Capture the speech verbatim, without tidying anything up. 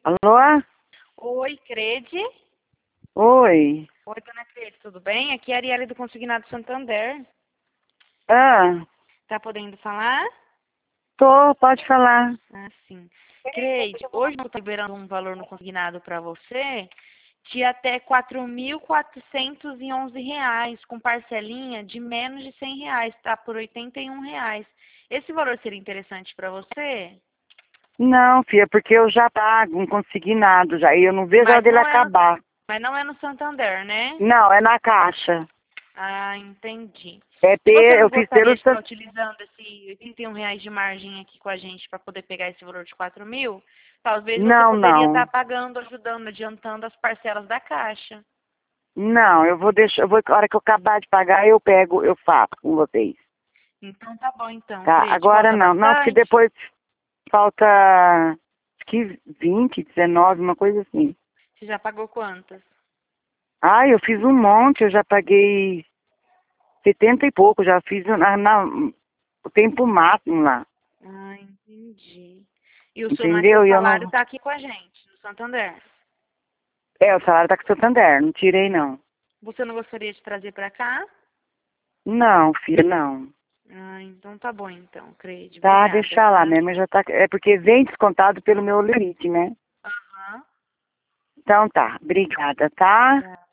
Alô? Oi, Crede. Oi. Oi, dona Crede, tudo bem? Aqui é a Arielle do Consignado Santander. Ah, Tá podendo falar? tô, pode falar. Ah, sim. Crede, hoje eu tô liberando um valor no consignado para você de até quatro mil quatrocentos e onze reais, com parcelinha de menos de cem reais, tá? Por oitenta e um reais. Esse valor seria interessante para você? Não, filha, porque eu já pago um consignado já, e eu não vejo a hora Mas dele não é no, acabar. mas não é no Santander, né? Não, é na caixa. Ah, entendi. É E você P, não eu fiz pelo... gostaria de estar utilizando esse oitenta e um reais de margem aqui com a gente para poder pegar esse valor de quatro mil? Talvez você Não, poderia estar não. pagando, ajudando, adiantando as parcelas da caixa. Não, eu vou deixar, eu vou, a hora que eu acabar de pagar, eu pego, eu faço com vocês. Então tá bom então, Tá? Crede. Agora Falta não. Não, porque bastante? depois falta, acho que vinte, dezenove, uma coisa assim. Você já pagou quantas? Ah, eu fiz um monte, eu já paguei setenta e pouco, já fiz na, na- o tempo máximo lá, Ah, entendi. E o seu, mas seu entendeu? E eu salário não... tá aqui com a gente, no Santander. É, o salário tá com o Santander, não tirei não. Você não gostaria de trazer para cá? Não, filha, não. Ah, então tá bom então, Crede. Tá, Obrigada, deixa lá tá? mesmo, já tá... É porque vem descontado pelo meu limite, né? Aham. Então tá, obrigada, tá? Obrigada.